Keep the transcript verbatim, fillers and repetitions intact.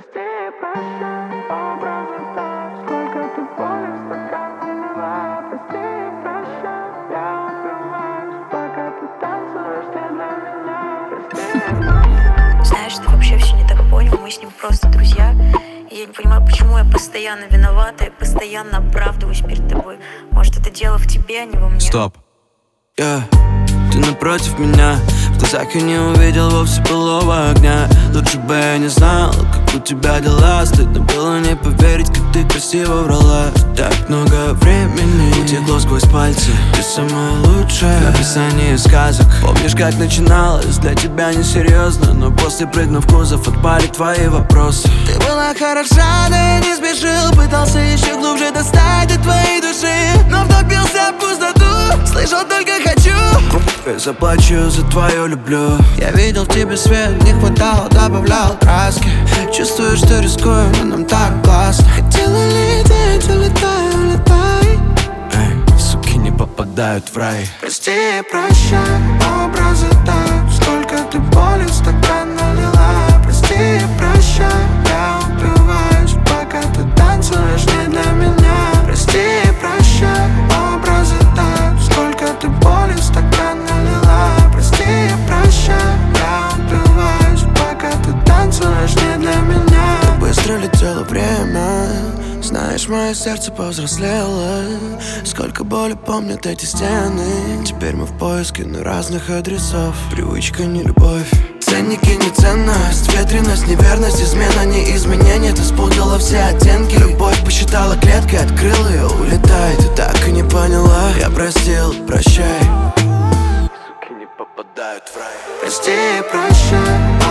Прости и прощай, образы так, сколько ты боли в стакан налила. Прости и прощай, я упиваюсь, пока ты танцуешь не для меня. Прости и прощай. Знаешь, ты вообще все не так понял, мы с ним просто друзья. И я не понимаю, почему я постоянно виновата и постоянно оправдываюсь перед тобой. Может, это дело в тебе, а не во мне. Стоп. Yeah. Ты напротив меня, в глазах я не увидел вовсе былого огня. Лучше бы я не знал, как у тебя дела. Стыдно было не поверить, как ты красиво врала. Так много времени утекло сквозь пальцы. Ты самая лучшая в написании сказок. Помнишь, как начиналось? Для тебя несерьезно, но после прыгнув в кузов отпали твои вопросы. Ты была хороша, но я не спешил. Пытался еще глубже достать до твоей души, но вновь бился в пустоту. Слышал только хочу. Я заплачу за твою люблю. Я видел в тебе свет, не хватало, добавлял краски. Чувствую, что рискую, но нам так классно. Хотела лететь, улетай, улетай. Эй, суки не попадают в рай. Прости и прощай, образы так, сколько ты боли в стакан налила. Прости и прощай, я упиваюсь, пока ты танцуешь не для меня. Прости и прощай, образы так, сколько ты боли в стакан налила. Прости и прощай, я упиваюсь, пока ты танцуешь не для меня. Так быстро летело время, знаешь, мое сердце повзрослело. Сколько боли помнят эти стены. Теперь мы в поиске на разных адресов. Привычка, не любовь. Ценники, не ценность, ветреность, неверность, измена, не изменение. Ты спутала все оттенки. Любовь посчитала клеткой, открыл ее, улетай. Ты так и не поняла. Я простил, прощай. Суки не попадают в рай. Прости и прощай,